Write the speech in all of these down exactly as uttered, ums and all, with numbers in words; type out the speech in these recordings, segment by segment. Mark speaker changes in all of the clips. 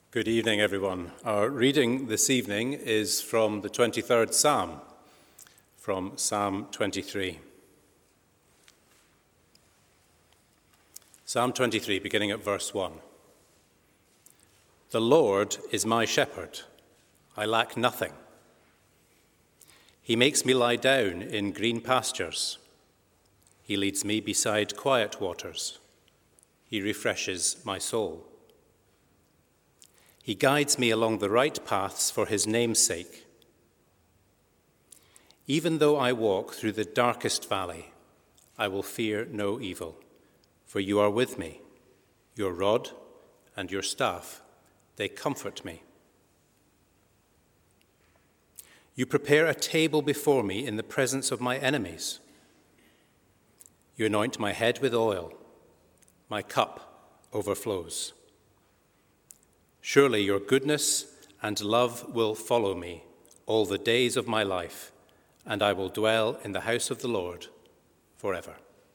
Speaker 1: Good evening, everyone. Our reading this evening is from the twenty-third Psalm, from Psalm twenty-three. Psalm twenty-three, beginning at verse one. The Lord is my shepherd. I lack nothing. He makes me lie down in green pastures. He leads me beside quiet waters. He refreshes my soul. He guides me along the right paths for his name's sake. Even though I walk through the darkest valley, I will fear no evil, for you are with me. Your rod and your staff, they comfort me. You prepare a table before me in the presence of my enemies. You anoint my head with oil. My cup overflows. Surely your goodness and love will follow me all the days of my life, and I will dwell in the house of the Lord forever.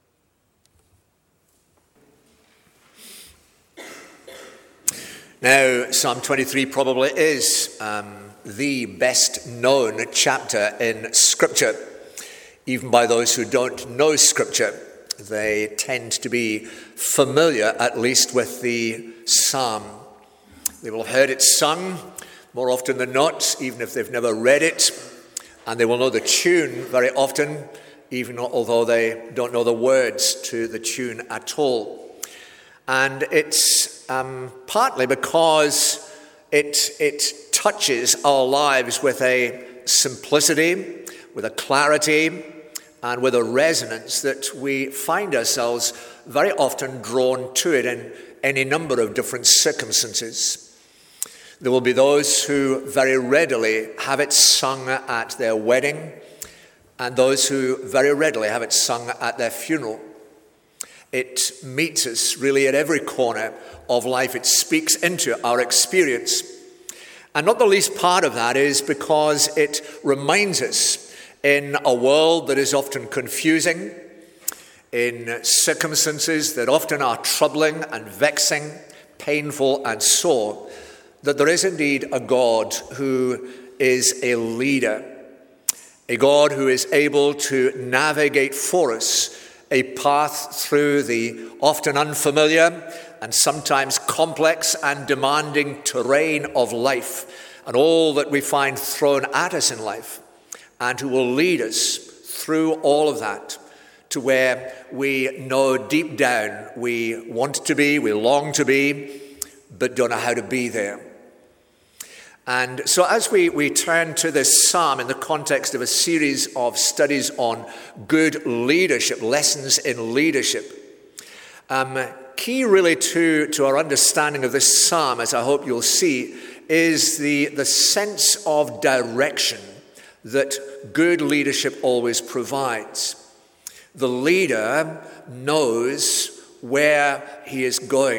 Speaker 2: Now, Psalm twenty-three probably is um, the best known chapter in Scripture. Even by those who don't know Scripture, they tend to be familiar, at least, with the Psalm. They will have heard it sung more often than not, even if they've never read it. And they will know the tune very often, even although they don't know the words to the tune at all. And it's um, partly because it, it touches our lives with a simplicity, with a clarity, and with a resonance that we find ourselves very often drawn to it in any number of different circumstances. There will be those who very readily have it sung at their wedding, and those who very readily have it sung at their funeral. It meets us really at every corner of life. It speaks into our experience. And not the least part of that is because it reminds us, in a world that is often confusing, in circumstances that often are troubling and vexing, painful and sore, that there is indeed a God who is a leader, a God who is able to navigate for us a path through the often unfamiliar and sometimes complex and demanding terrain of life and all that we find thrown at us in life, and who will lead us through all of that to where we know deep down we want to be, we long to be, but don't know how to be there. And so as we, we turn to this psalm in the context of a series of studies on good leadership, lessons in leadership, um, key really to, to our understanding of this psalm, as I hope you'll see, is the, the sense of direction that good leadership always provides. The leader knows where he is going.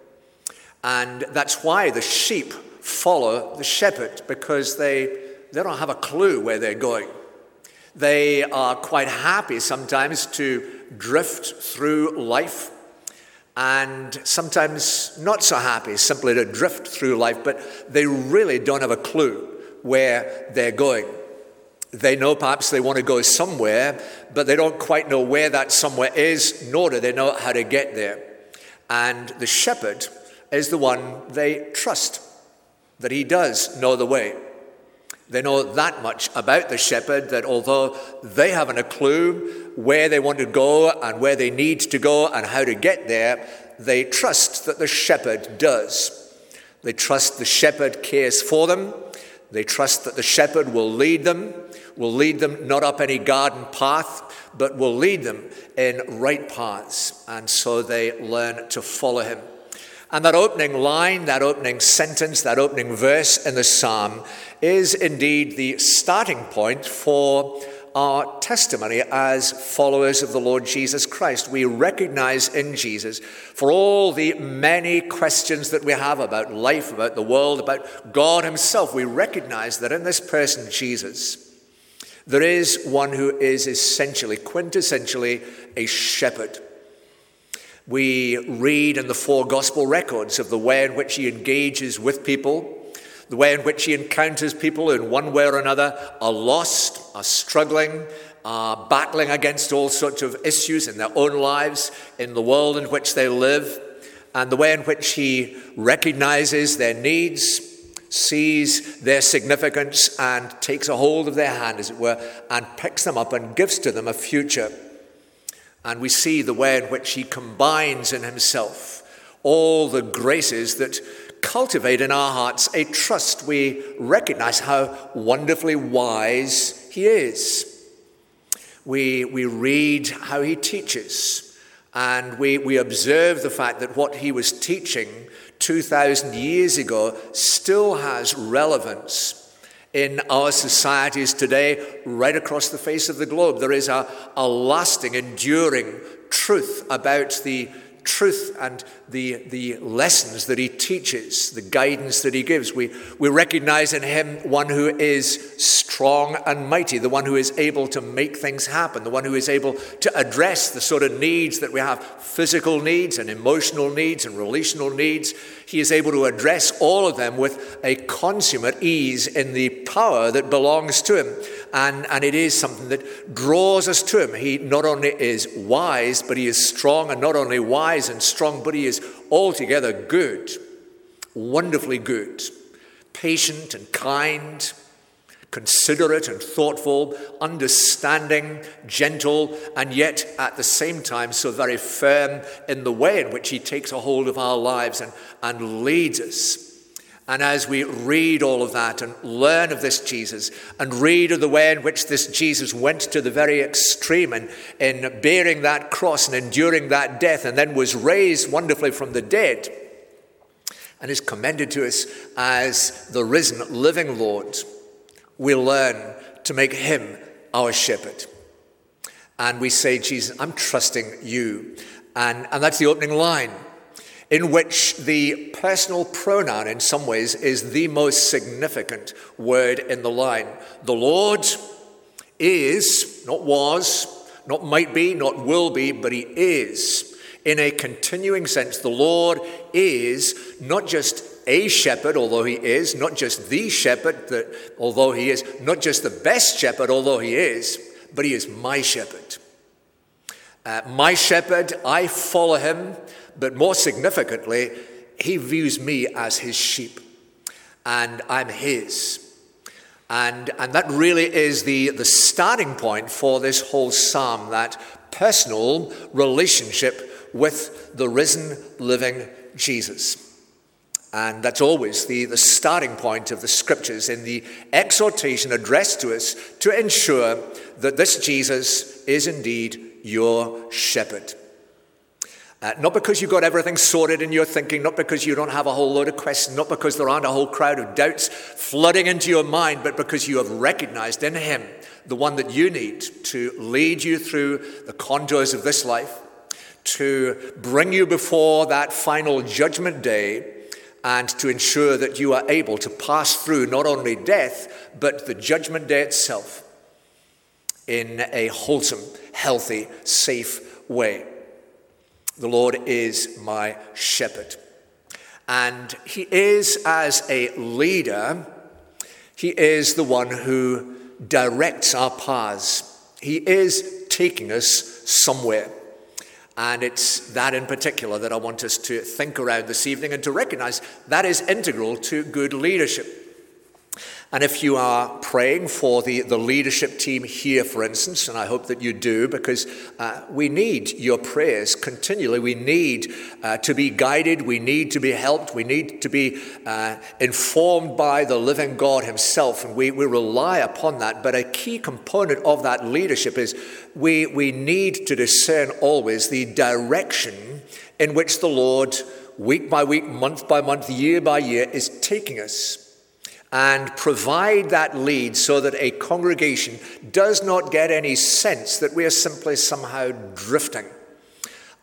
Speaker 2: And that's why the sheep follow the shepherd, because they, they don't have a clue where they're going. They are quite happy sometimes to drift through life, and sometimes not so happy simply to drift through life, but they really don't have a clue where they're going. They know perhaps they want to go somewhere, but they don't quite know where that somewhere is, nor do they know how to get there. And the shepherd is the one they trust, that he does know the way. They know that much about the shepherd that although they haven't a clue where they want to go and where they need to go and how to get there, they trust that the shepherd does. They trust the shepherd cares for them. They trust that the shepherd will lead them, will lead them not up any garden path, but will lead them in right paths. And so they learn to follow him. And that opening line, that opening sentence, that opening verse in the psalm is indeed the starting point for our testimony as followers of the Lord Jesus Christ. We recognize in Jesus, for all the many questions that we have about life, about the world, about God himself, we recognize that in this person, Jesus, there is one who is essentially, quintessentially a shepherd. We read in the four gospel records of the way in which he engages with people, the way in which he encounters people who in one way or another are lost, are struggling, are battling against all sorts of issues in their own lives, in the world in which they live, and the way in which he recognizes their needs, sees their significance, and takes a hold of their hand, as it were, and picks them up and gives to them a future. And we see the way in which he combines in himself all the graces that cultivate in our hearts a trust. We recognize how wonderfully wise he is. We, we read how he teaches, and we, we observe the fact that what he was teaching two thousand years ago still has relevance in our societies today, right across the face of the globe. There is a, a lasting, enduring truth about the truth and the, the lessons that he teaches, the guidance that he gives. We, we recognize in him one who is strong and mighty, the one who is able to make things happen, the one who is able to address the sort of needs that we have, physical needs and emotional needs and relational needs. He is able to address all of them with a consummate ease in the power that belongs to him. And, and it is something that draws us to him. He not only is wise, but he is strong, and not only wise and strong, but he is altogether good, wonderfully good, patient and kind, considerate and thoughtful, understanding, gentle, and yet at the same time so very firm in the way in which he takes a hold of our lives and, and leads us. And as we read all of that and learn of this Jesus and read of the way in which this Jesus went to the very extreme in, in bearing that cross and enduring that death, and then was raised wonderfully from the dead and is commended to us as the risen, living Lord, we learn to make him our shepherd. And we say, Jesus, I'm trusting you. And, and that's the opening line, in which the personal pronoun in some ways is the most significant word in the line. The Lord is, not was, not might be, not will be, but he is. In a continuing sense, the Lord is not just a shepherd, although he is, not just the shepherd, that, although he is, not just the best shepherd, although he is, but he is my shepherd. Uh, my shepherd, I follow him, but more significantly, he views me as his sheep, and I'm his. And, and that really is the, the starting point for this whole psalm, that personal relationship with the risen, living Jesus. And that's always the, the starting point of the scriptures in the exhortation addressed to us to ensure that this Jesus is indeed your shepherd. Uh, not because you've got everything sorted in your thinking, not because you don't have a whole load of questions, not because there aren't a whole crowd of doubts flooding into your mind, but because you have recognized in him the one that you need to lead you through the contours of this life, to bring you before that final judgment day, and to ensure that you are able to pass through not only death, but the judgment day itself in a wholesome, healthy, safe way. The Lord is my shepherd. And he is, as a leader, he is the one who directs our paths. He is taking us somewhere. And it's that in particular that I want us to think around this evening and to recognize that is integral to good leadership. And if you are praying for the, the leadership team here, for instance, and I hope that you do, because uh, we need your prayers continually. We need uh, to be guided. We need to be helped. We need to be uh, informed by the living God himself, and we, we rely upon that. But a key component of that leadership is we, we need to discern always the direction in which the Lord, week by week, month by month, year by year, is taking us, and provide that lead so that a congregation does not get any sense that we are simply somehow drifting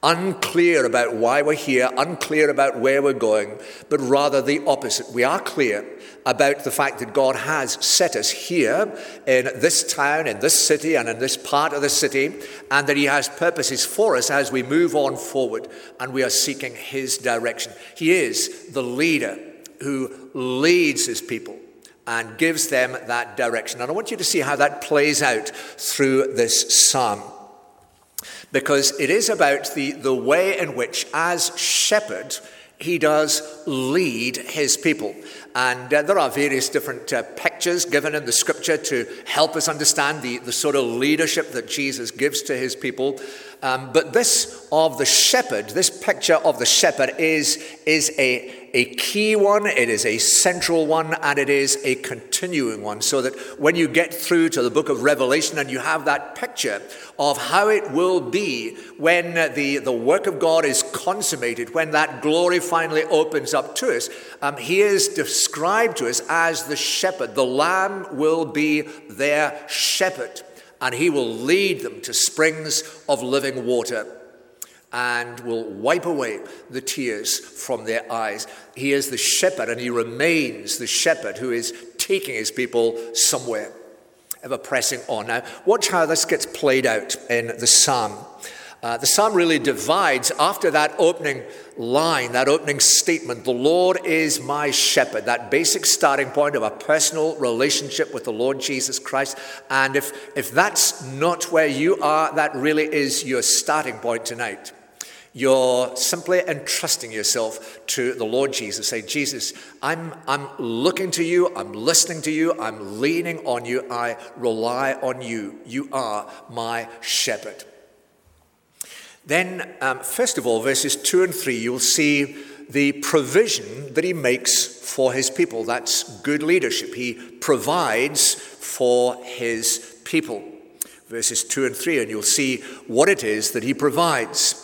Speaker 2: unclear about why we're here, unclear about where we're going, but rather the opposite. We are clear about the fact that God has set us here in this town, in this city, and in this part of the city, and that he has purposes for us as we move on forward, and we are seeking his direction. He is the leader who leads his people and gives them that direction. And I want you to see how that plays out through this psalm, because it is about the, the way in which, as shepherd, he does lead his people. And uh, there are various different uh, pictures given in the scripture to help us understand the, the sort of leadership that Jesus gives to his people. Um, but this of the shepherd, this picture of the shepherd is, is a, a key one, it is a central one, and it is a continuing one. So that when you get through to the book of Revelation and you have that picture of how it will be when the, the work of God is consummated, when that glory finally opens up to us, um, he is described to us as the shepherd. The Lamb will be their shepherd, and he will lead them to springs of living water and will wipe away the tears from their eyes. He is the shepherd, and he remains the shepherd who is taking his people somewhere, ever pressing on. Now, watch how this gets played out in the psalm. Uh, the psalm really divides after that opening line, that opening statement, the Lord is my shepherd, that basic starting point of a personal relationship with the Lord Jesus Christ. And if, if that's not where you are, that really is your starting point tonight. You're simply entrusting yourself to the Lord Jesus. Say, Jesus, I'm, I'm looking to you, I'm listening to you, I'm leaning on you, I rely on you. You are my shepherd. Then, um, first of all, verses two and three, you'll see the provision that he makes for his people. That's good leadership. He provides for his people. Verses two and three, and you'll see what it is that he provides.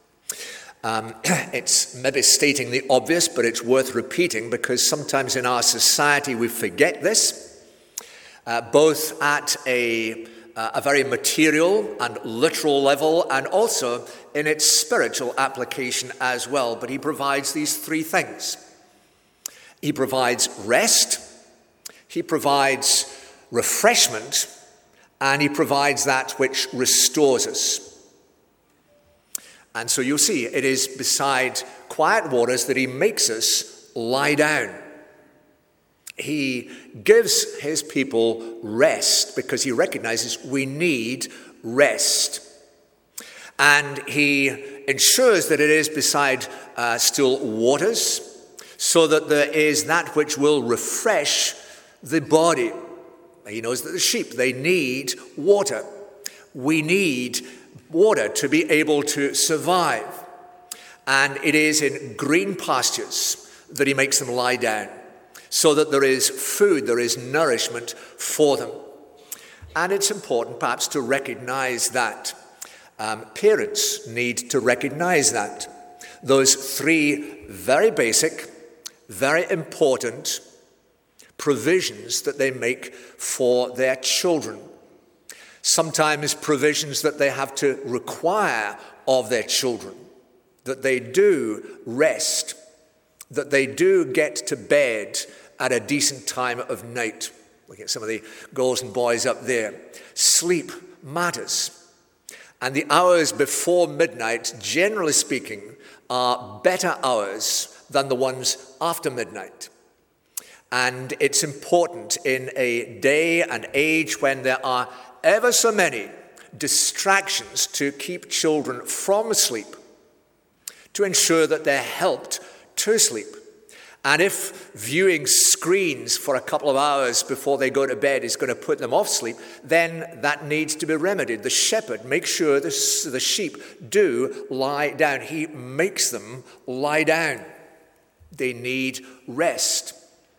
Speaker 2: Um, it's maybe stating the obvious, but it's worth repeating because sometimes in our society we forget this, uh, both at a Uh, a very material and literal level, and also in its spiritual application as well. But he provides these three things. He provides rest, he provides refreshment, and he provides that which restores us. And so you'll see, it is beside quiet waters that he makes us lie down. He gives his people rest because he recognizes we need rest. And he ensures that it is beside uh, still waters so that there is that which will refresh the body. He knows that the sheep, they need water. We need water to be able to survive. And it is in green pastures that he makes them lie down, so that there is food, there is nourishment for them. And it's important perhaps to recognize that. Um, parents need to recognize that. Those three very basic, very important provisions that they make for their children. Sometimes provisions that they have to require of their children, that they do rest, that they do get to bed at a decent time of night. Look at some of the girls and boys up there. Sleep matters. And the hours before midnight, generally speaking, are better hours than the ones after midnight. And it's important in a day and age when there are ever so many distractions to keep children from sleep, to ensure that they're helped to sleep. And if viewing screens for a couple of hours before they go to bed is going to put them off sleep, then that needs to be remedied. The shepherd makes sure the, the sheep do lie down. He makes them lie down. They need rest.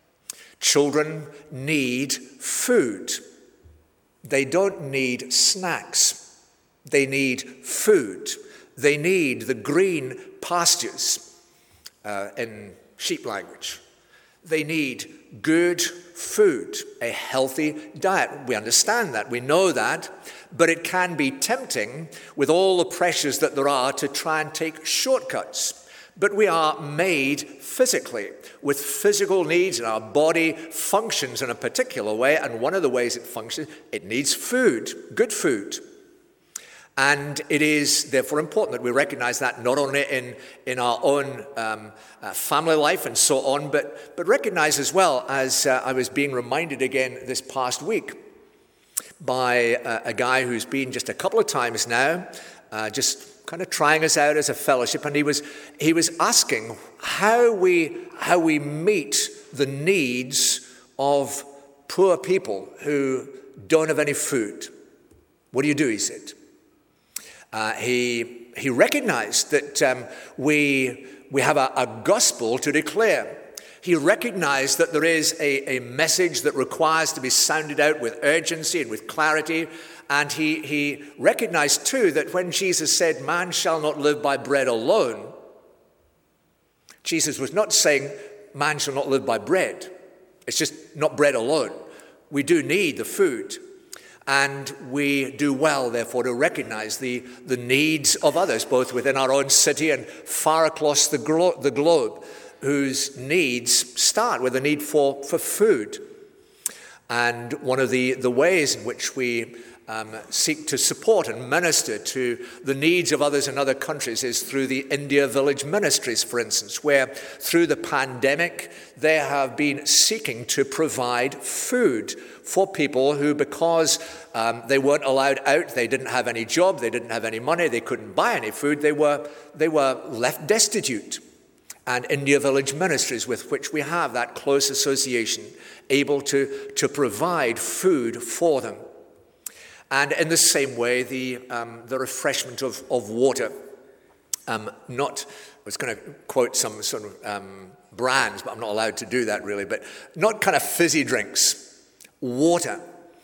Speaker 2: Children need food. They don't need snacks. They need food. They need the green pastures uh, in sheep language. They need good food, a healthy diet. We understand that, we know that, but it can be tempting with all the pressures that there are to try and take shortcuts. But we are made physically with physical needs, and our body functions in a particular way, and one of the ways it functions, it needs food, good food. And it is therefore important that we recognize that not only in, in our own um, uh, family life and so on, but, but recognize as well, as uh, I was being reminded again this past week by uh, a guy who's been just a couple of times now, uh, just kind of trying us out as a fellowship, and he was he was asking how we how we meet the needs of poor people who don't have any food. What do you do, he said. Uh, he he recognized that um, we we have a, a gospel to declare. He recognized that there is a, a message that requires to be sounded out with urgency and with clarity. And he, he recognized too that when Jesus said, "Man shall not live by bread alone," Jesus was not saying man shall not live by bread. It's just not bread alone. We do need the food. And we do well, therefore, to recognize the, the needs of others, both within our own city and far across the, glo- the globe, whose needs start with a need for, for food. And one of the, the ways in which we um, seek to support and minister to the needs of others in other countries is through the India Village Ministries, for instance, where through the pandemic they have been seeking to provide food for people who, because um, they weren't allowed out, they didn't have any job, they didn't have any money, they couldn't buy any food, they were, they were left destitute. And India Village Ministries, with which we have that close association, able to, to provide food for them. And in the same way, the, um, the refreshment of, of water. Um, not, I was going to quote some sort of um, brands, but I'm not allowed to do that really, but not kind of fizzy drinks, water.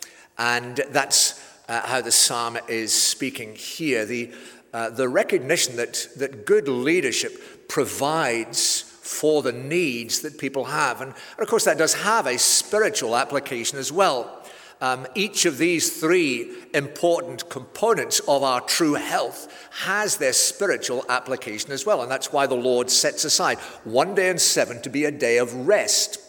Speaker 2: And that's uh, how the psalm is speaking here. The, uh, the recognition that, that good leadership provides for the needs that people have. And, and of course, that does have a spiritual application as well. Um, each of these three important components of our true health has their spiritual application as well. And that's why the Lord sets aside one day in seven to be a day of rest.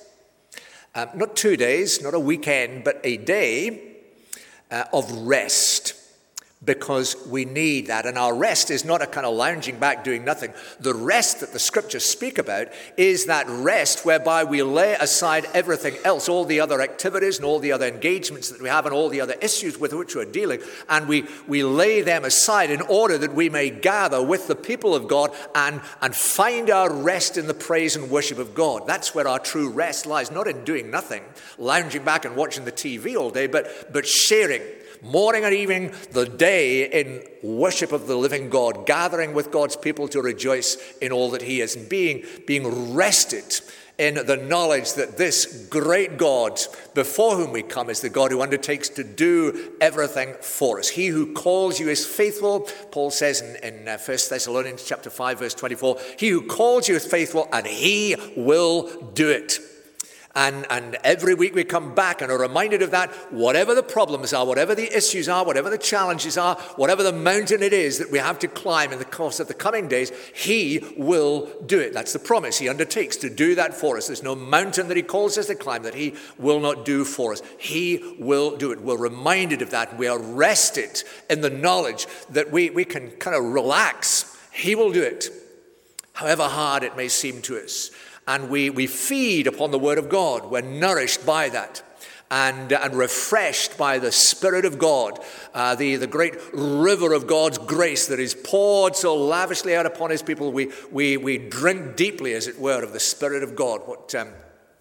Speaker 2: Um, not two days, not a weekend, but a day uh, of rest. Because we need that. And our rest is not a kind of lounging back doing nothing. The rest that the scriptures speak about is that rest whereby we lay aside everything else, all the other activities and all the other engagements that we have and all the other issues with which we're dealing, and we, we lay them aside in order that we may gather with the people of God and, and find our rest in the praise and worship of God. That's where our true rest lies, not in doing nothing, lounging back and watching the T V all day, but, but sharing morning and evening, the day in worship of the living God, gathering with God's people to rejoice in all that he is, and being, being rested in the knowledge that this great God before whom we come is the God who undertakes to do everything for us. He who calls you is faithful. Paul says in, in First Thessalonians chapter five, verse twenty-four, he who calls you is faithful, and he will do it. And, and every week we come back and are reminded of that, whatever the problems are, whatever the issues are, whatever the challenges are, whatever the mountain it is that we have to climb in the course of the coming days, he will do it. That's the promise. He undertakes to do that for us. There's no mountain that he calls us to climb that he will not do for us. He will do it. We're reminded of that. We are rested in the knowledge that we, we can kind of relax. He will do it, however hard it may seem to us. And we, we feed upon the word of God. We're nourished by that and, and refreshed by the Spirit of God, uh, the, the great river of God's grace that is poured so lavishly out upon his people. We, we, we drink deeply, as it were, of the Spirit of God, what um,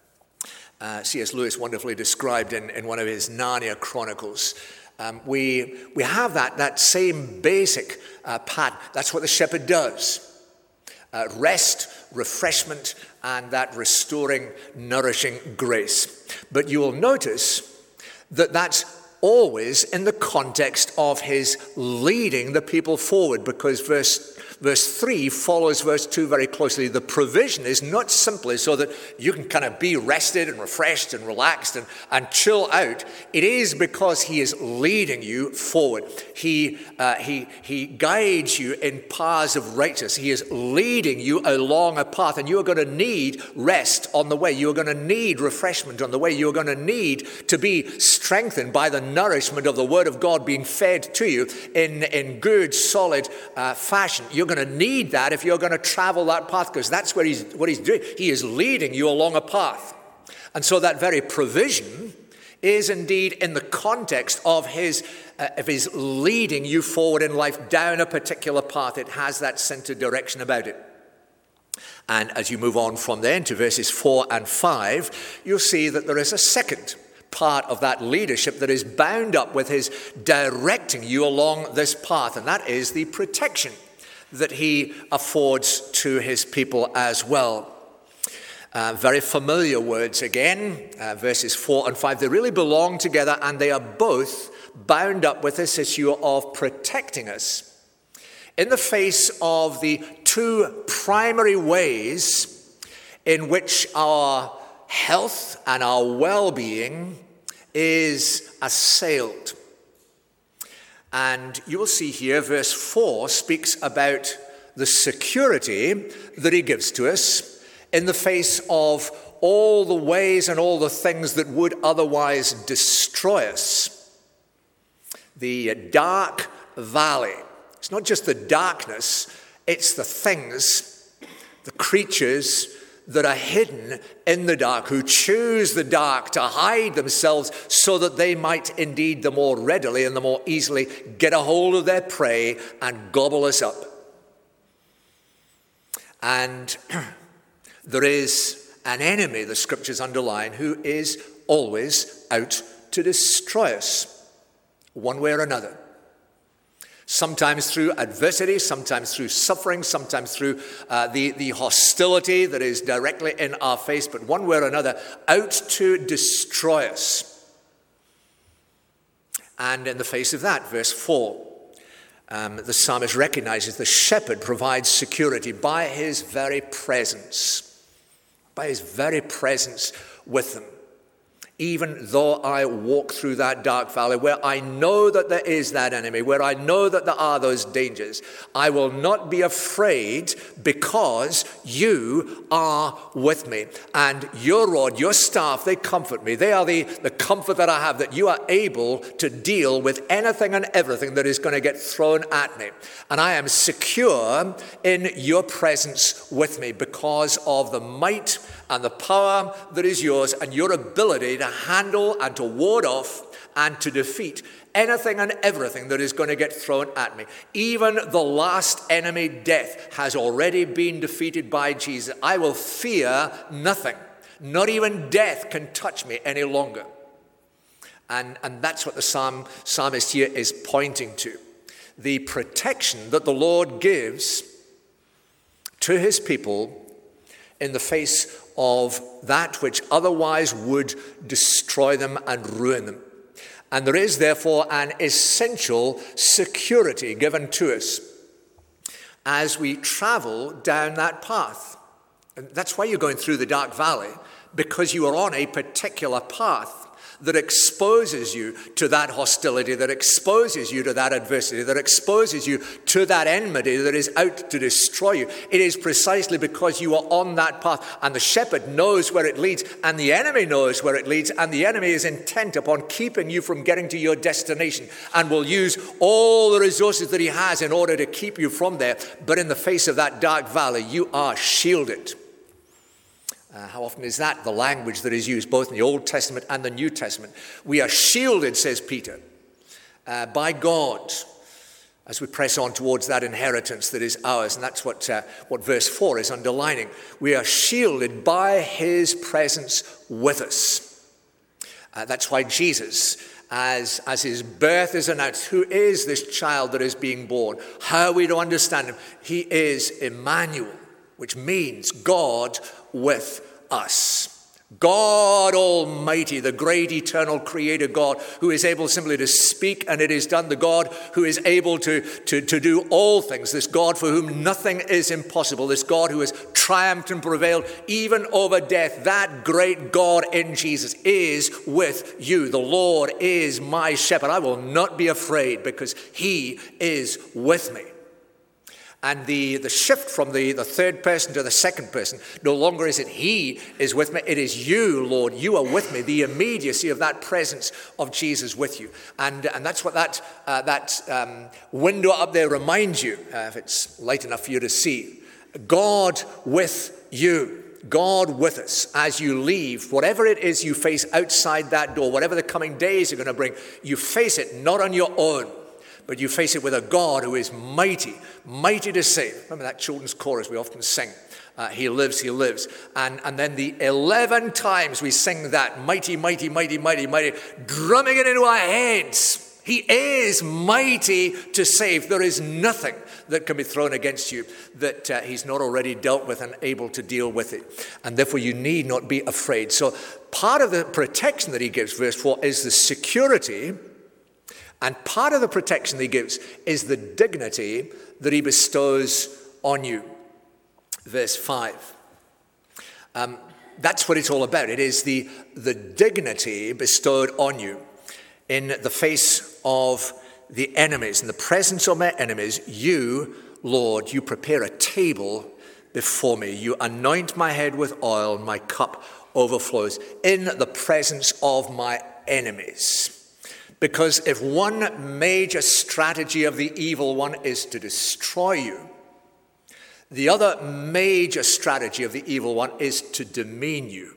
Speaker 2: uh, C S Lewis wonderfully described in, in one of his Narnia Chronicles. Um, we, we have that, that same basic uh, pattern. That's what the shepherd does. Uh, rest, refreshment, and that restoring, nourishing grace. But you will notice that that's always in the context of his leading the people forward, because verse Verse three follows verse two very closely. The provision is not simply so that you can kind of be rested and refreshed and relaxed and, and chill out. It is because he is leading you forward. He, uh, he, he guides you in paths of righteousness. He is leading you along a path, and you are going to need rest on the way. You are going to need refreshment on the way. You are going to need to be strengthened by the nourishment of the Word of God being fed to you in, in good, solid uh, fashion. You're going to need that if you're going to travel that path, because that's where he's, what he's doing. He is leading you along a path. And so that very provision is indeed in the context of his, uh, of his leading you forward in life down a particular path. It has that centered direction about it. And as you move on from there into verses four and five, you'll see that there is a second part of that leadership that is bound up with his directing you along this path, and that is the protection that he affords to his people as well. Uh, very familiar words again, uh, verses four and five. They really belong together, and they are both bound up with this issue of protecting us in the face of the two primary ways in which our health and our well-being is assailed. And you will see here, verse four speaks about the security that he gives to us in the face of all the ways and all the things that would otherwise destroy us. The dark valley. It's not just the darkness, it's the things, the creatures that are hidden in the dark, who choose the dark to hide themselves so that they might indeed the more readily and the more easily get a hold of their prey and gobble us up. And there is an enemy, the scriptures underline, who is always out to destroy us, one way or another. Sometimes through adversity, sometimes through suffering, sometimes through uh, the, the hostility that is directly in our face, but one way or another, out to destroy us. And in the face of that, verse four, um, the psalmist recognizes the shepherd provides security by his very presence, by his very presence with them. Even though I walk through that dark valley where I know that there is that enemy, where I know that there are those dangers, I will not be afraid because you are with me. And your rod, your staff, they comfort me. They are the, the comfort that I have, that you are able to deal with anything and everything that is going to get thrown at me. And I am secure in your presence with me because of the might and the power that is yours and your ability to handle and to ward off and to defeat anything and everything that is going to get thrown at me. Even the last enemy, death, has already been defeated by Jesus. I will fear nothing. Not even death can touch me any longer. And, and that's what the psalm, psalmist here is pointing to. The protection that the Lord gives to his people in the face of that which otherwise would destroy them and ruin them. And there is therefore an essential security given to us as we travel down that path. And that's why you're going through the dark valley, because you are on a particular path that exposes you to that hostility, that exposes you to that adversity, that exposes you to that enmity that is out to destroy you. It is precisely because you are on that path, and the shepherd knows where it leads, and the enemy knows where it leads, and the enemy is intent upon keeping you from getting to your destination and will use all the resources that he has in order to keep you from there. But in the face of that dark valley, you are shielded. Uh, how often is that the language that is used both in the Old Testament and the New Testament? We are shielded, says Peter, uh, by God as we press on towards that inheritance that is ours. And that's what, uh, what verse four is underlining. We are shielded by his presence with us. Uh, that's why Jesus, as, as his birth is announced, who is this child that is being born? How are we to understand him? He is Emmanuel, which means God with us. God Almighty, the great eternal creator God, who is able simply to speak and it is done. The God who is able to, to, to do all things. This God for whom nothing is impossible. This God who has triumphed and prevailed even over death. That great God in Jesus is with you. The Lord is my shepherd. I will not be afraid because he is with me. And the, the shift from the, the third person to the second person, no longer is it he is with me, it is you, Lord, you are with me, the immediacy of that presence of Jesus with you. And, and that's what that, uh, that um, window up there reminds you, uh, if it's light enough for you to see. God with you. God with us as you leave. Whatever it is you face outside that door, whatever the coming days are going to bring, you face it not on your own, but you face it with a God who is mighty, mighty to save. Remember that children's chorus we often sing, uh, he lives, he lives. And, and then the eleven times we sing that, mighty, mighty, mighty, mighty, mighty, drumming it into our heads. He is mighty to save. There is nothing that can be thrown against you that uh, he's not already dealt with and able to deal with it. And therefore you need not be afraid. So part of the protection that he gives, verse four, is the security. And part of the protection that he gives is the dignity that he bestows on you. Verse five. Um, that's what it's all about. It is the, the dignity bestowed on you in the face of the enemies. In the presence of my enemies, you, Lord, you prepare a table before me. You anoint my head with oil, my cup overflows in the presence of my enemies. Because if one major strategy of the evil one is to destroy you, the other major strategy of the evil one is to demean you,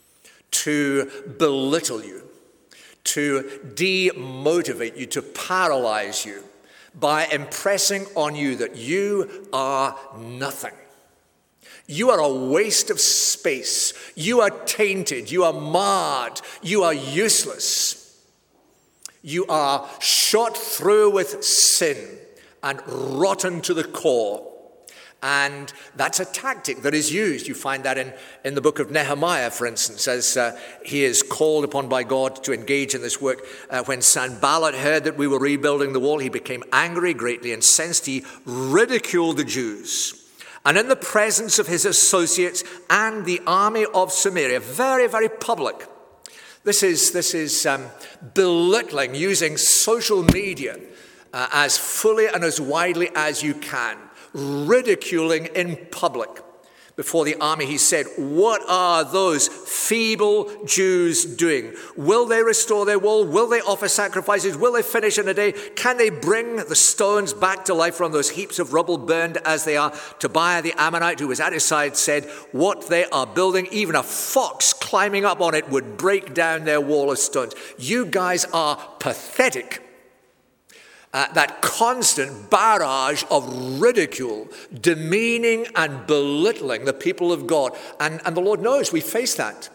Speaker 2: to belittle you, to demotivate you, to paralyze you by impressing on you that you are nothing. You are a waste of space. You are tainted. You are marred. You are useless. You are shot through with sin and rotten to the core. And that's a tactic that is used. You find that in, in the book of Nehemiah, for instance, as uh, he is called upon by God to engage in this work. Uh, when Sanballat heard that we were rebuilding the wall, he became angry, greatly incensed. He ridiculed the Jews. And in the presence of his associates and the army of Samaria, very, very public. This is, this is um, belittling, using social media uh, as fully and as widely as you can, ridiculing in public before the army. He said, what are those feeble Jews doing? Will they restore their wall? Will they offer sacrifices? Will they finish in a day? Can they bring the stones back to life from those heaps of rubble burned as they are? Tobiah the Ammonite, who was at his side, said, what they are building, even a fox climbing up on it would break down their wall of stones. You guys are pathetic. Uh, that constant barrage of ridicule, demeaning and belittling the people of God. And, and the Lord knows we face that.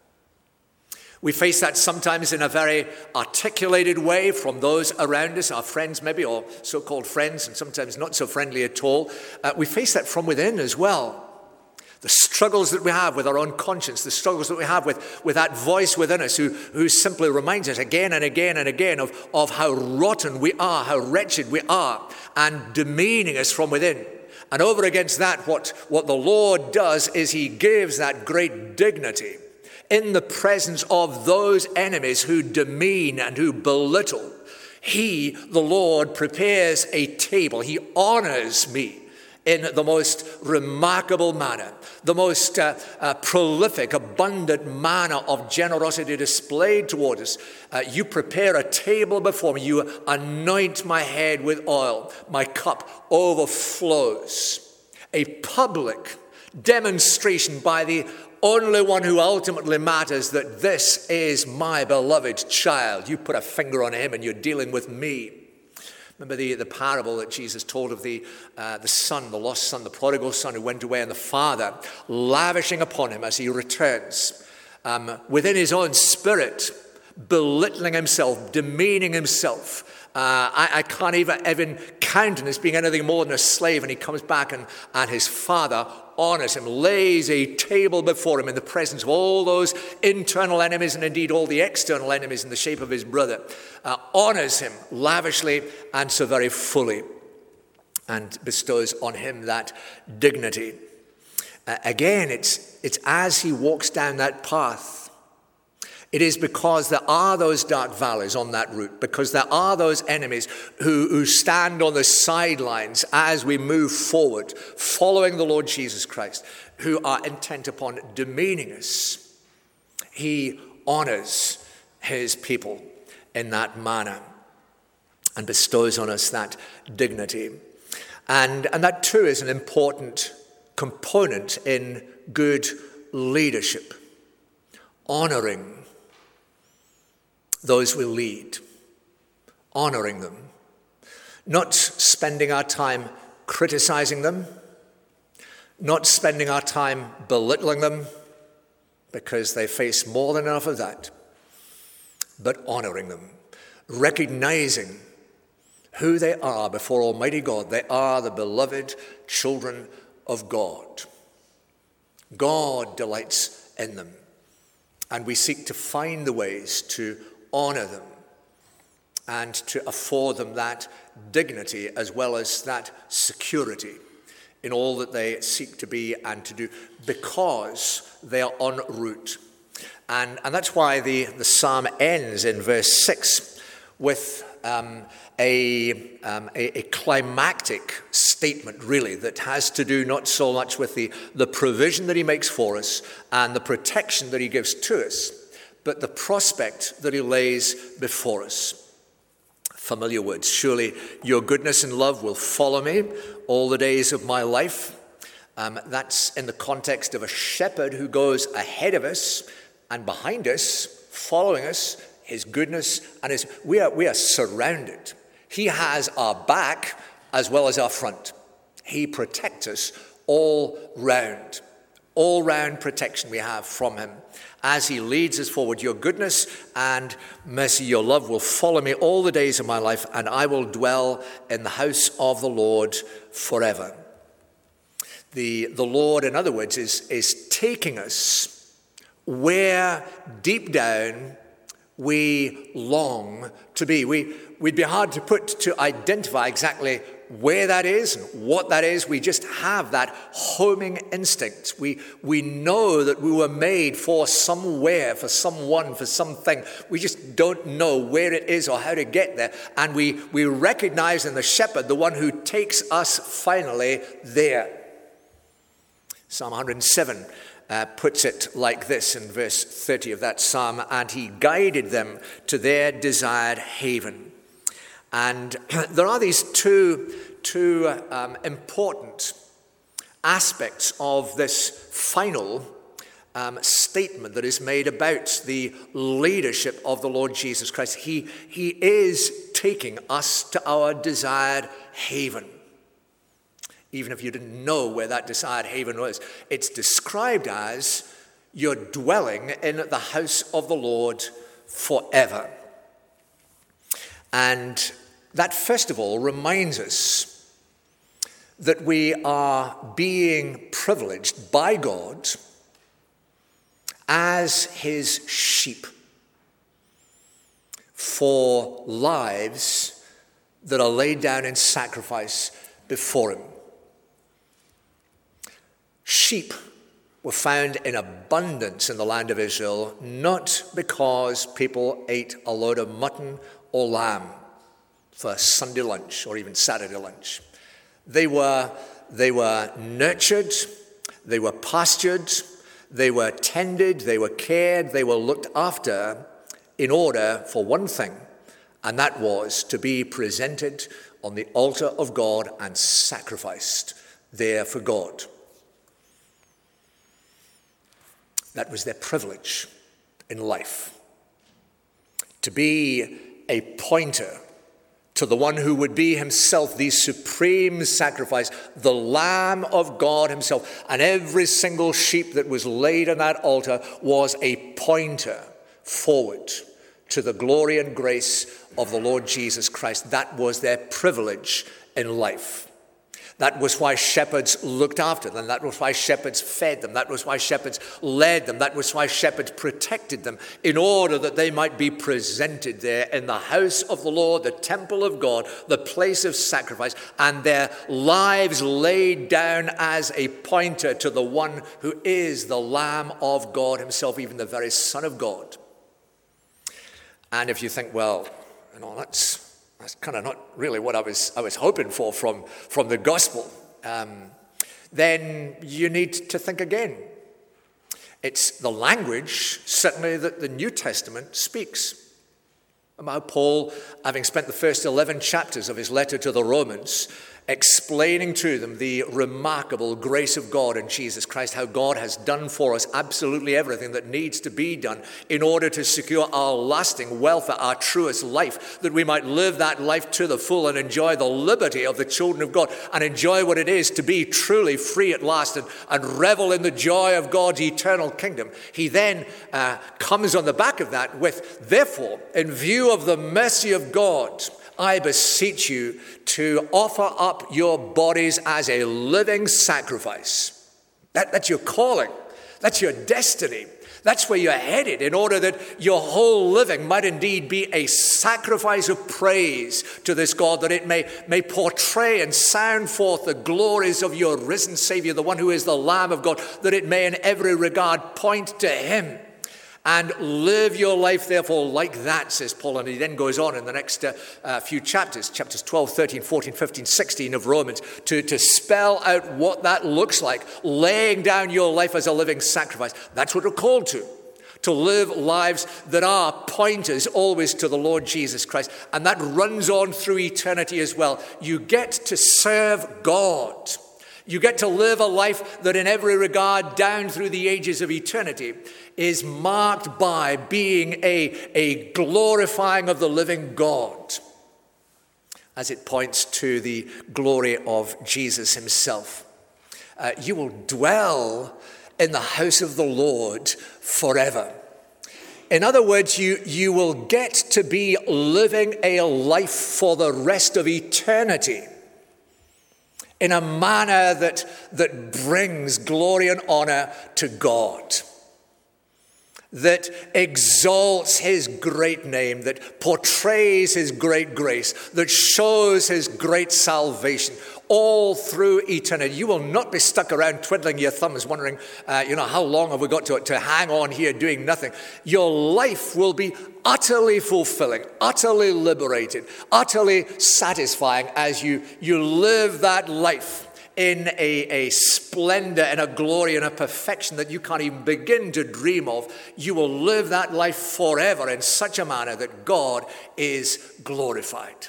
Speaker 2: We face that sometimes in a very articulated way from those around us, our friends maybe, or so-called friends, and sometimes not so friendly at all. Uh, we face that from within as well. The struggles that we have with our own conscience, the struggles that we have with, with that voice within us who, who simply reminds us again and again and again of, of how rotten we are, how wretched we are, and demeaning us from within. And over against that, what, what the Lord does is he gives that great dignity in the presence of those enemies who demean and who belittle. He, the Lord, prepares a table. He honors me in the most remarkable manner, the most uh, uh, prolific, abundant manner of generosity displayed toward us. Uh, you prepare a table before me. You anoint my head with oil. My cup overflows. A public demonstration by the only one who ultimately matters that this is my beloved child. You put a finger on him and you're dealing with me. Remember the, the parable that Jesus told of the, uh, the son, the lost son, the prodigal son who went away, and the father lavishing upon him as he returns, um, within his own spirit, belittling himself, demeaning himself, Uh, I, I can't even, even count him as being anything more than a slave. And he comes back and, and his father honors him, lays a table before him in the presence of all those internal enemies and indeed all the external enemies in the shape of his brother, uh, honors him lavishly and so very fully, and bestows on him that dignity. Uh, again, it's, it's as he walks down that path. It is because there are those dark valleys on that route, because there are those enemies who, who stand on the sidelines as we move forward, following the Lord Jesus Christ, who are intent upon demeaning us. He honors his people in that manner and bestows on us that dignity. And, and that too is an important component in good leadership, honoring those we lead, honoring them, not spending our time criticizing them, not spending our time belittling them, because they face more than enough of that, but honoring them, recognizing who they are before Almighty God. They are the beloved children of God. God delights in them, and we seek to find the ways to honor them and to afford them that dignity as well as that security in all that they seek to be and to do, because they are en route. And, and that's why the, the psalm ends in verse six with um, a, um, a, a climactic statement, really, that has to do not so much with the, the provision that he makes for us and the protection that he gives to us, but the prospect that he lays before us. Familiar words. Surely your goodness and love will follow me all the days of my life. Um, that's in the context of a shepherd who goes ahead of us and behind us, following us, his goodness and his, we are, we are surrounded. He has our back as well as our front. He protects us all round. All round protection we have from him as he leads us forward. Your goodness and mercy, your love will follow me all the days of my life, and I will dwell in the house of the Lord forever. The, the Lord, in other words, is, is taking us where deep down we long to be. We, we'd be hard to put to identify exactly where that is and what that is. We just have that homing instinct. We, we know that we were made for somewhere, for someone, for something. We just don't know where it is or how to get there. And we, we recognize in the shepherd the one who takes us finally there. Psalm one hundred seven uh, puts it like this in verse thirty of that psalm, and he guided them to their desired haven. And there are these two, two um, important aspects of this final um, statement that is made about the leadership of the Lord Jesus Christ. He, he is taking us to our desired haven. Even if you didn't know where that desired haven was, it's described as you're dwelling in the house of the Lord forever. And that, first of all, reminds us that we are being privileged by God as his sheep for lives that are laid down in sacrifice before him. Sheep were found in abundance in the land of Israel, not because people ate a load of mutton or lamb for Sunday lunch or even Saturday lunch. They were, they were nurtured, they were pastured, they were tended, they were cared, they were looked after in order for one thing, and that was to be presented on the altar of God and sacrificed there for God. That was their privilege in life, to be a pointer to the one who would be himself the supreme sacrifice, the Lamb of God himself. And every single sheep that was laid on that altar was a pointer forward to the glory and grace of the Lord Jesus Christ. That was their privilege in life. That was why shepherds looked after them. That was why shepherds fed them. That was why shepherds led them. That was why shepherds protected them, in order that they might be presented there in the house of the Lord, the temple of God, the place of sacrifice, and their lives laid down as a pointer to the one who is the Lamb of God himself, even the very Son of God. And if you think, well, you know, that's That's kind of not really what I was I was hoping for from, from the gospel. Um, then you need to think again. It's the language, certainly, that the New Testament speaks. About Paul, having spent the first eleven chapters of his letter to the Romans, explaining to them the remarkable grace of God in Jesus Christ, how God has done for us absolutely everything that needs to be done in order to secure our lasting welfare, our truest life, that we might live that life to the full and enjoy the liberty of the children of God and enjoy what it is to be truly free at last and, and revel in the joy of God's eternal kingdom. He then uh, comes on the back of that with, therefore, in view of the mercy of God, I beseech you to offer up your bodies as a living sacrifice. That, that's your calling. That's your destiny. That's where you're headed, in order that your whole living might indeed be a sacrifice of praise to this God, that it may, may portray and sound forth the glories of your risen Savior, the one who is the Lamb of God, that it may in every regard point to him. And live your life, therefore, like that, says Paul. And he then goes on in the next uh, uh, few chapters, chapters twelve, thirteen, fourteen, fifteen, sixteen of Romans, to, to spell out what that looks like, laying down your life as a living sacrifice. That's what we're called to, to live lives that are pointers always to the Lord Jesus Christ. And that runs on through eternity as well. You get to serve God. You get to live a life that in every regard down through the ages of eternity is marked by being a, a glorifying of the living God, as it points to the glory of Jesus himself. Uh, you will dwell in the house of the Lord forever. In other words, you, you will get to be living a life for the rest of eternity in a manner that, that brings glory and honor to God, that exalts his great name, that portrays his great grace, that shows his great salvation all through eternity. You will not be stuck around twiddling your thumbs wondering, uh, you know, how long have we got to, to hang on here doing nothing. Your life will be utterly fulfilling, utterly liberated, utterly satisfying as you, you live that life in a, a splendor and a glory and a perfection that you can't even begin to dream of. You will live that life forever in such a manner that God is glorified.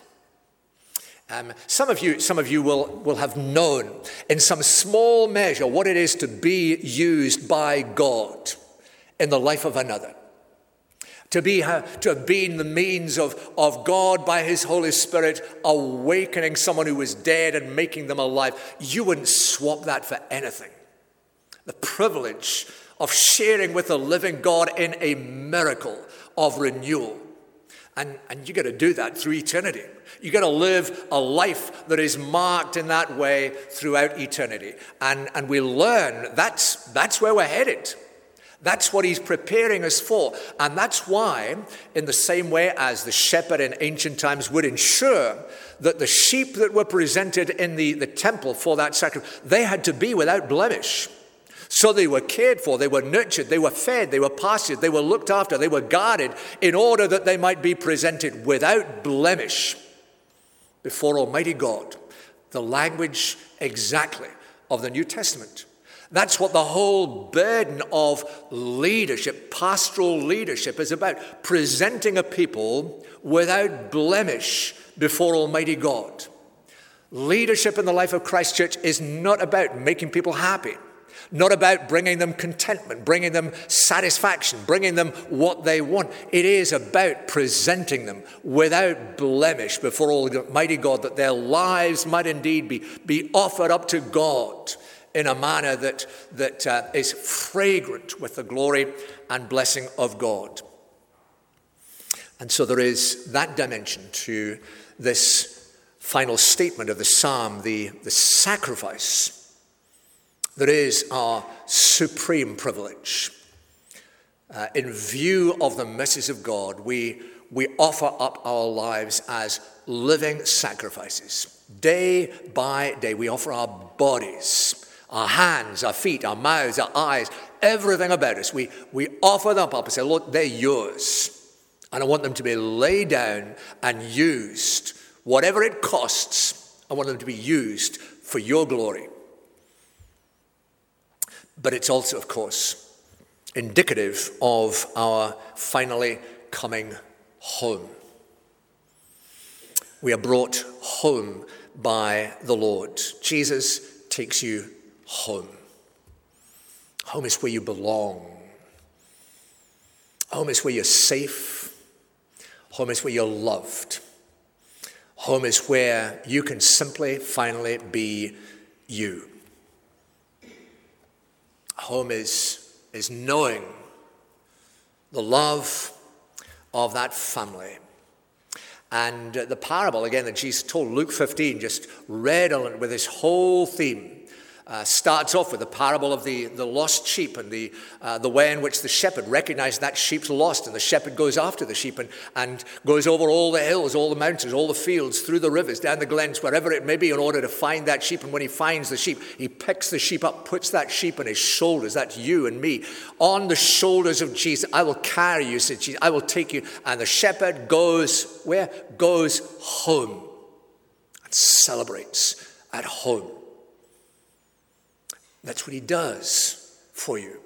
Speaker 2: Um, some of you, some of you will, will have known in some small measure what it is to be used by God in the life of another. To be uh, to have been the means of, of God by his Holy Spirit awakening someone who was dead and making them alive. You wouldn't swap that for anything. The privilege of sharing with the living God in a miracle of renewal. And, and you got to do that through eternity. You got to live a life that is marked in that way throughout eternity. And, and we learn that's, that's where we're headed. That's what he's preparing us for. And that's why, in the same way as the shepherd in ancient times would ensure that the sheep that were presented in the, the temple for that sacrifice, they had to be without blemish. So they were cared for, they were nurtured, they were fed, they were pastured, they were looked after, they were guarded in order that they might be presented without blemish before Almighty God. The language exactly of the New Testament. That's what the whole burden of leadership, pastoral leadership, is about. Presenting a people without blemish before Almighty God. Leadership in the life of Christ Church is not about making people happy. Not about bringing them contentment, bringing them satisfaction, bringing them what they want. It is about presenting them without blemish before Almighty God, that their lives might indeed be, be offered up to God in a manner that, that uh, is fragrant with the glory and blessing of God. And so there is that dimension to this final statement of the psalm, the, the sacrifice that is our supreme privilege. Uh, in view of the mercies of God, we, we offer up our lives as living sacrifices. Day by day, we offer our bodies, our hands, our feet, our mouths, our eyes, everything about us. We, we offer them up and say, Lord, they're yours. And I want them to be laid down and used. Whatever it costs, I want them to be used for your glory. But it's also, of course, indicative of our finally coming home. We are brought home by the Lord. Jesus takes you home. Home is where you belong. Home is where you're safe. Home is where you're loved. Home is where you can simply, finally be you. Home is, is knowing the love of that family. And the parable, again, that Jesus told, Luke fifteen, just redolent with this whole theme, uh, starts off with the parable of the, the lost sheep and the, uh, the way in which the shepherd recognized that sheep's lost, and the shepherd goes after the sheep and, and goes over all the hills, all the mountains, all the fields, through the rivers, down the glens, wherever it may be, in order to find that sheep. And when he finds the sheep, he picks the sheep up, puts that sheep on his shoulders. That's you and me. On the shoulders of Jesus, I will carry you, said Jesus. I will take you. And the shepherd goes, where? Goes home and celebrates at home. That's what he does for you.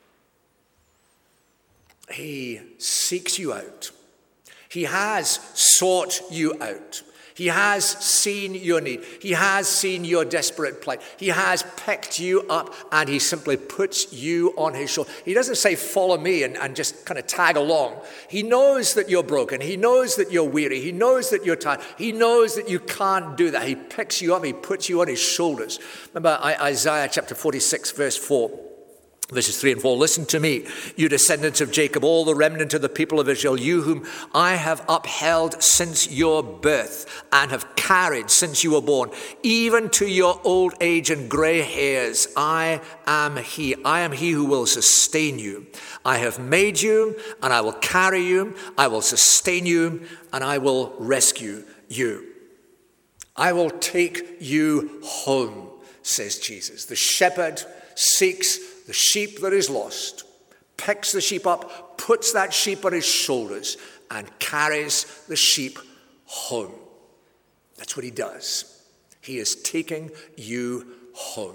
Speaker 2: He seeks you out. He has sought you out. He has seen your need. He has seen your desperate plight. He has picked you up and he simply puts you on his shoulder. He doesn't say, follow me and, and just kind of tag along. He knows that you're broken. He knows that you're weary. He knows that you're tired. He knows that you can't do that. He picks you up. He puts you on his shoulders. Remember Isaiah chapter forty-six, verse four. Verses three and four, listen to me, you descendants of Jacob, all the remnant of the people of Israel, you whom I have upheld since your birth and have carried since you were born, even to your old age and gray hairs. I am he. I am he who will sustain you. I have made you and I will carry you. I will sustain you and I will rescue you. I will take you home, says Jesus. The shepherd seeks the sheep that is lost, picks the sheep up, puts that sheep on his shoulders, and carries the sheep home. That's what he does. He is taking you home.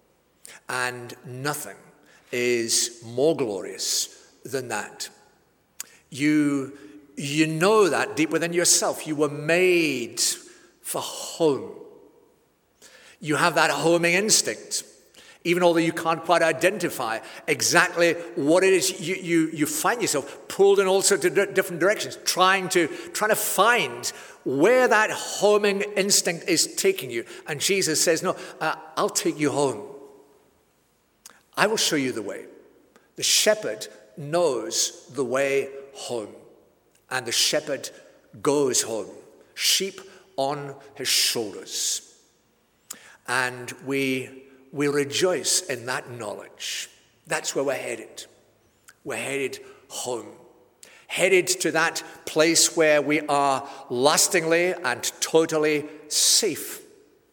Speaker 2: And nothing is more glorious than that. You, you know that deep within yourself. You were made for home. You have that homing instinct. Even although you can't quite identify exactly what it is, you, you, you find yourself pulled in all sorts of different directions, trying to, trying to find where that homing instinct is taking you. And Jesus says, no, uh, I'll take you home. I will show you the way. The shepherd knows the way home. And the shepherd goes home, sheep on his shoulders. And we... We rejoice in that knowledge. That's where we're headed. We're headed home. Headed to that place where we are lastingly and totally safe.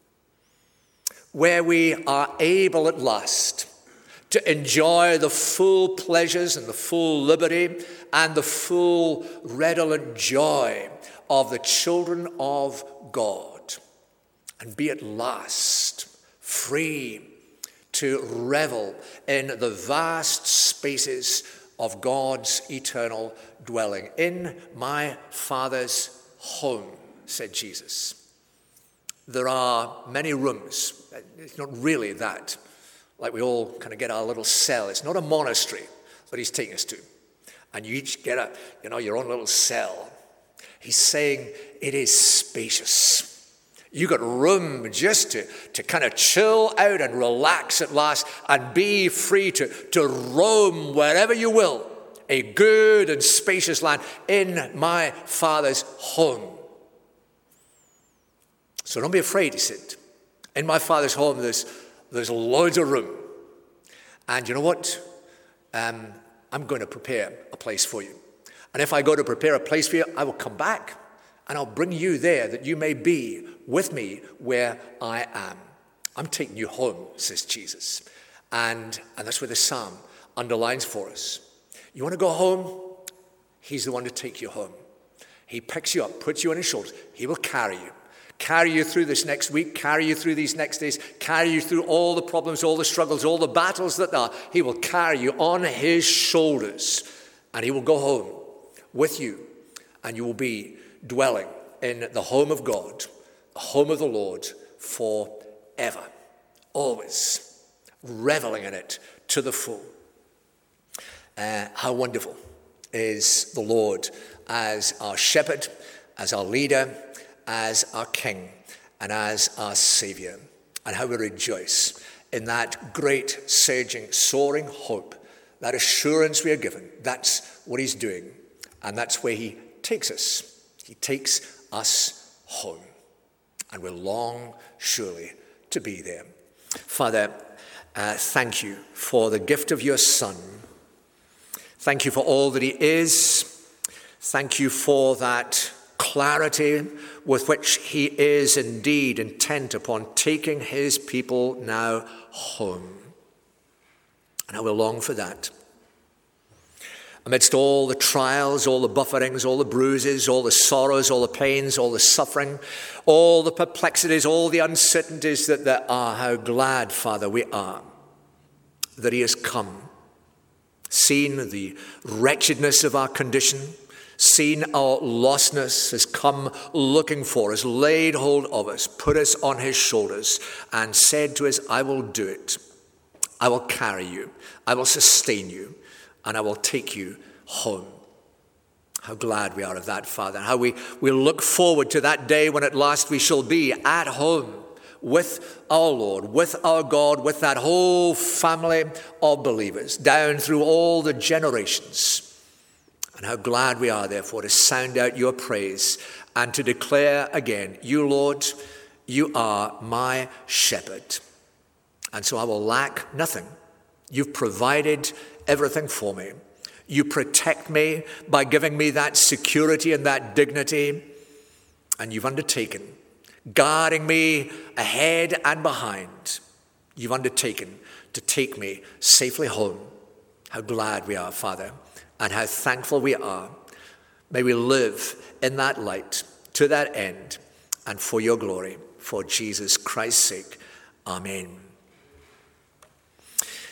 Speaker 2: Where we are able at last to enjoy the full pleasures and the full liberty and the full redolent joy of the children of God. And be at last free to revel in the vast spaces of God's eternal dwelling. In my Father's home, said Jesus. There are many rooms. It's not really that. Like we all kind of get our little cell. It's not a monastery that he's taking us to. And you each get a, you know, your own little cell. He's saying it is spacious. You got room just to, to kind of chill out and relax at last and be free to, to roam wherever you will a good and spacious land in my Father's home. So don't be afraid, he said. In my Father's home, there's, there's loads of room. And you know what? Um, I'm going to prepare a place for you. And if I go to prepare a place for you, I will come back and I'll bring you there that you may be with me where I am. I'm taking you home, says Jesus. And, and that's where the psalm underlines for us. You want to go home? He's the one to take you home. He picks you up, puts you on his shoulders. He will carry you. Carry you through this next week, carry you through these next days, carry you through all the problems, all the struggles, all the battles that there are. He will carry you on his shoulders, and he will go home with you, and you will be dwelling in the home of God, the home of the Lord forever, always reveling in it to the full. Uh, how wonderful is the Lord as our shepherd, as our leader, as our King, and as our Savior. And how we rejoice in that great, surging, soaring hope, that assurance we are given. That's what he's doing. And that's where he takes us. He takes us home. And we long, surely, to be there. Father, uh, thank you for the gift of your Son. Thank you for all that he is. Thank you for that clarity with which he is indeed intent upon taking his people now home. And I will long for that. Amidst all the trials, all the buffetings, all the bruises, all the sorrows, all the pains, all the suffering, all the perplexities, all the uncertainties that there are, how glad, Father, we are that he has come, seen the wretchedness of our condition, seen our lostness, has come looking for us, laid hold of us, put us on his shoulders, and said to us, I will do it. I will carry you. I will sustain you. And I will take you home. How glad we are of that, Father. How we, we look forward to that day when at last we shall be at home with our Lord, with our God, with that whole family of believers, down through all the generations. And how glad we are, therefore, to sound out your praise and to declare again, you, Lord, you are my shepherd. And so I will lack nothing. You've provided everything for me. You protect me by giving me that security and that dignity. And you've undertaken, guarding me ahead and behind. You've undertaken to take me safely home. How glad we are, Father. And how thankful we are. May we live in that light to that end and for your glory, for Jesus Christ's sake. Amen.